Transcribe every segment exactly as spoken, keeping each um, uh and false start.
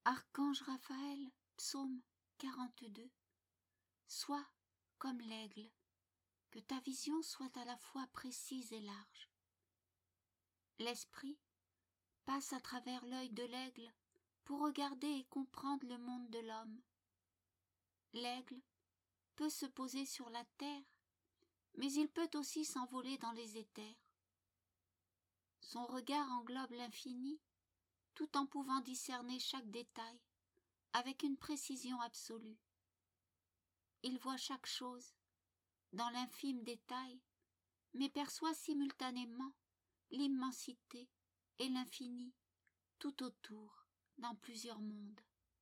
Archange Raphaël, psaume quarante-deux. Sois comme l'aigle, que ta vision soit à la fois précise et large. L'esprit passe à travers l'œil de l'aigle pour regarder et comprendre le monde de l'homme. L'aigle peut se poser sur la terre, mais il peut aussi s'envoler dans les éthers. Son regard englobe l'infini, tout en pouvant discerner chaque détail, avec une précision absolue. Il voit chaque chose, dans l'infime détail, mais perçoit simultanément l'immensité et l'infini tout autour, dans plusieurs mondes.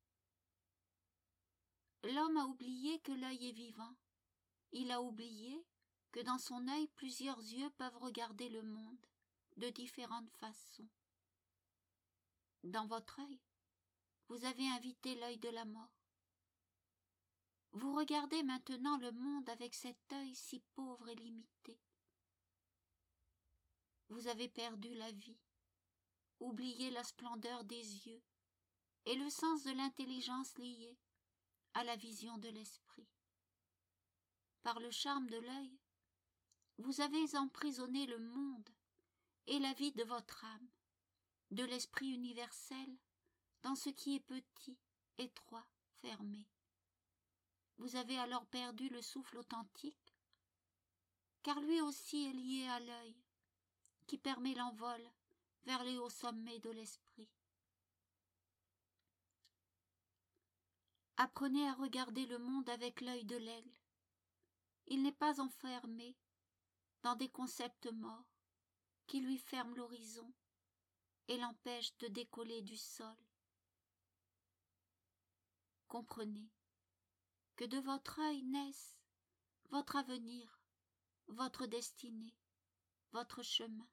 L'homme a oublié que l'œil est vivant. Il a oublié que dans son œil plusieurs yeux peuvent regarder le monde de différentes façons. Dans votre œil, vous avez invité l'œil de la mort. Vous regardez maintenant le monde avec cet œil si pauvre et limité. Vous avez perdu la vie, oublié la splendeur des yeux et le sens de l'intelligence lié à la vision de l'esprit. Par le charme de l'œil, vous avez emprisonné le monde et la vie de votre âme, de l'esprit universel, dans ce qui est petit, étroit, fermé. Vous avez alors perdu le souffle authentique, car lui aussi est lié à l'œil, qui permet l'envol vers les hauts sommets de l'esprit. Apprenez à regarder le monde avec l'œil de l'aigle. Il n'est pas enfermé dans des concepts morts qui lui ferment l'horizon et l'empêchent de décoller du sol. Comprenez que de votre œil naissent votre avenir, votre destinée, votre chemin.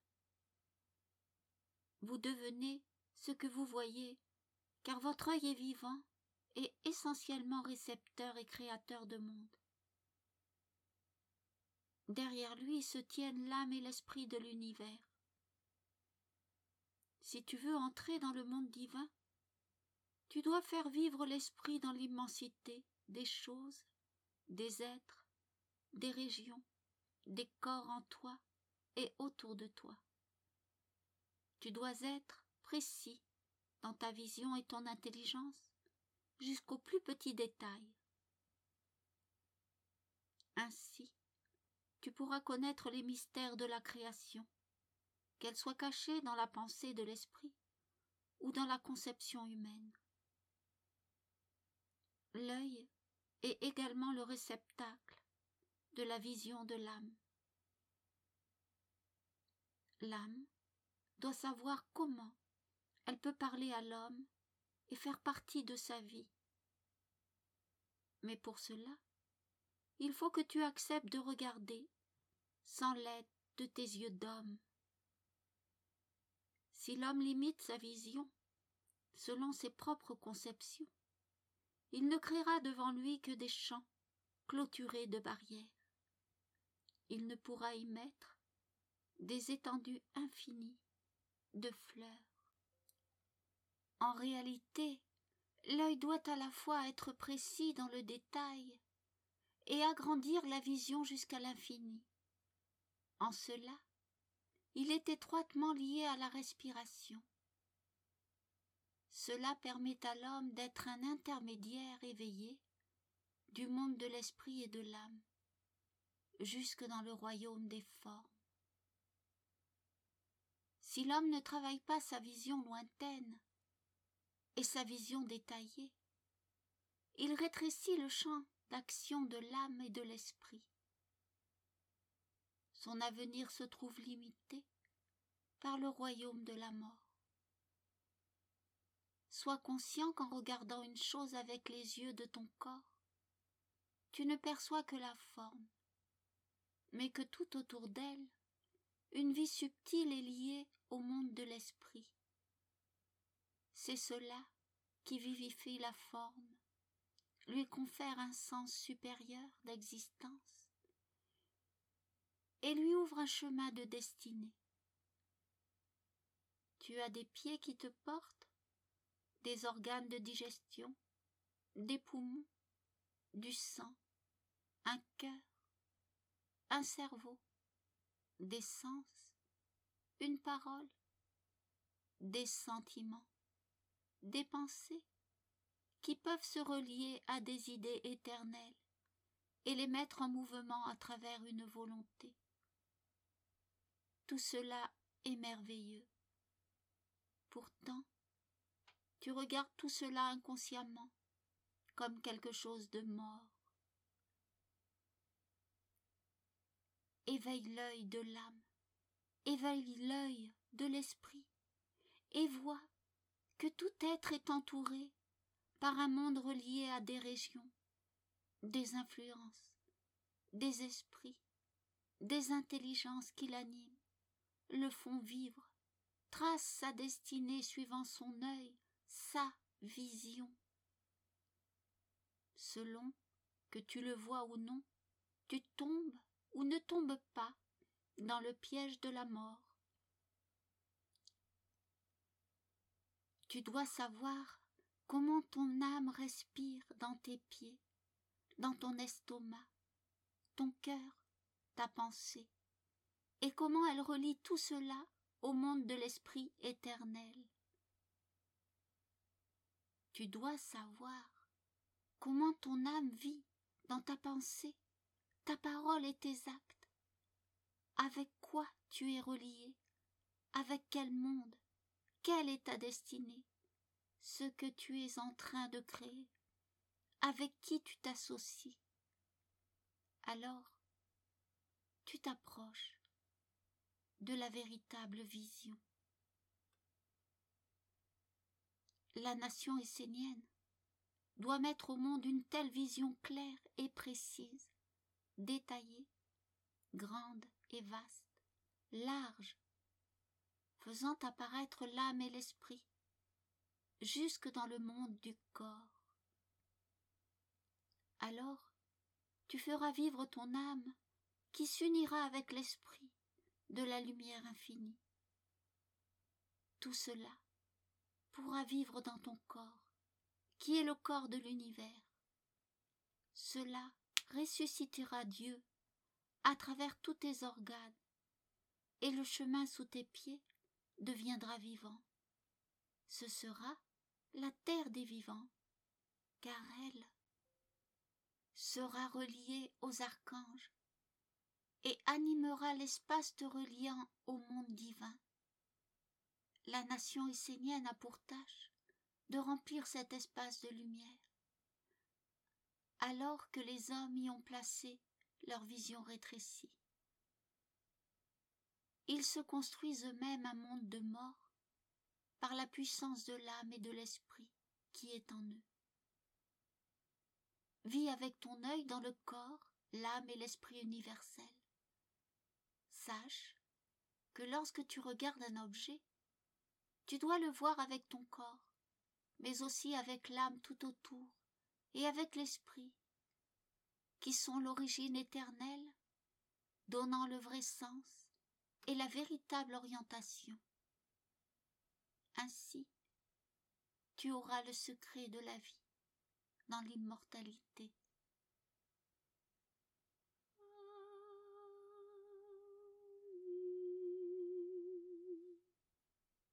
Vous devenez ce que vous voyez, car votre œil est vivant et essentiellement récepteur et créateur de monde. Derrière lui se tiennent l'âme et l'esprit de l'univers. Si tu veux entrer dans le monde divin, tu dois faire vivre l'esprit dans l'immensité des choses, des êtres, des régions, des corps en toi et autour de toi. Tu dois être précis dans ta vision et ton intelligence, jusqu'au plus petit détail. Ainsi, tu pourras connaître les mystères de la création, qu'elles soient cachées dans la pensée de l'esprit ou dans la conception humaine. L'œil est également le réceptacle de la vision de l'âme. L'âme doit savoir comment elle peut parler à l'homme et faire partie de sa vie. Mais pour cela, il faut que tu acceptes de regarder sans l'aide de tes yeux d'homme. Si l'homme limite sa vision selon ses propres conceptions, il ne créera devant lui que des champs clôturés de barrières. Il ne pourra y mettre des étendues infinies de fleurs. En réalité, l'œil doit à la fois être précis dans le détail et agrandir la vision jusqu'à l'infini. En cela, il est étroitement lié à la respiration. Cela permet à l'homme d'être un intermédiaire éveillé du monde de l'esprit et de l'âme, jusque dans le royaume des formes. Si l'homme ne travaille pas sa vision lointaine et sa vision détaillée, il rétrécit le champ d'action de l'âme et de l'esprit. Son avenir se trouve limité par le royaume de la mort. Sois conscient qu'en regardant une chose avec les yeux de ton corps, tu ne perçois que la forme, mais que tout autour d'elle, une vie subtile est liée au monde de l'esprit. C'est cela qui vivifie la forme, lui confère un sens supérieur d'existence et lui ouvre un chemin de destinée. Tu as des pieds qui te portent, des organes de digestion, des poumons, du sang, un cœur, un cerveau, des sens, une parole, des sentiments, des pensées qui peuvent se relier à des idées éternelles et les mettre en mouvement à travers une volonté. Tout cela est merveilleux. Pourtant, tu regardes tout cela inconsciemment, comme quelque chose de mort. Éveille l'œil de l'âme, éveille l'œil de l'esprit, et vois que tout être est entouré par un monde relié à des régions, des influences, des esprits, des intelligences qui l'animent, le font vivre, tracent sa destinée suivant son œil, sa vision. Selon que tu le vois ou non, tu tombes ou ne tombes pas dans le piège de la mort. Tu dois savoir comment ton âme respire dans tes pieds, dans ton estomac, ton cœur, ta pensée, et comment elle relie tout cela au monde de l'esprit éternel. Tu dois savoir comment ton âme vit dans ta pensée, ta parole et tes actes. Avec quoi tu es relié? Avec quel monde? Quelle est ta destinée? Ce que tu es en train de créer? Avec qui tu t'associes? Alors, tu t'approches de la véritable vision. La nation essénienne doit mettre au monde une telle vision claire et précise, détaillée, grande et vaste, large, faisant apparaître l'âme et l'esprit, jusque dans le monde du corps. Alors, tu feras vivre ton âme qui s'unira avec l'esprit de la lumière infinie. Tout cela pourra vivre dans ton corps, qui est le corps de l'univers. Cela ressuscitera Dieu à travers tous tes organes, et le chemin sous tes pieds deviendra vivant. Ce sera la terre des vivants, car elle sera reliée aux archanges et animera l'espace te reliant au monde divin. La nation essénienne a pour tâche de remplir cet espace de lumière, alors que les hommes y ont placé leur vision rétrécie. Ils se construisent eux-mêmes un monde de mort par la puissance de l'âme et de l'esprit qui est en eux. Vis avec ton œil dans le corps, l'âme et l'esprit universel. Sache que lorsque tu regardes un objet, tu dois le voir avec ton corps, mais aussi avec l'âme tout autour et avec l'esprit, qui sont l'origine éternelle, donnant le vrai sens et la véritable orientation. Ainsi, tu auras le secret de la vie dans l'immortalité.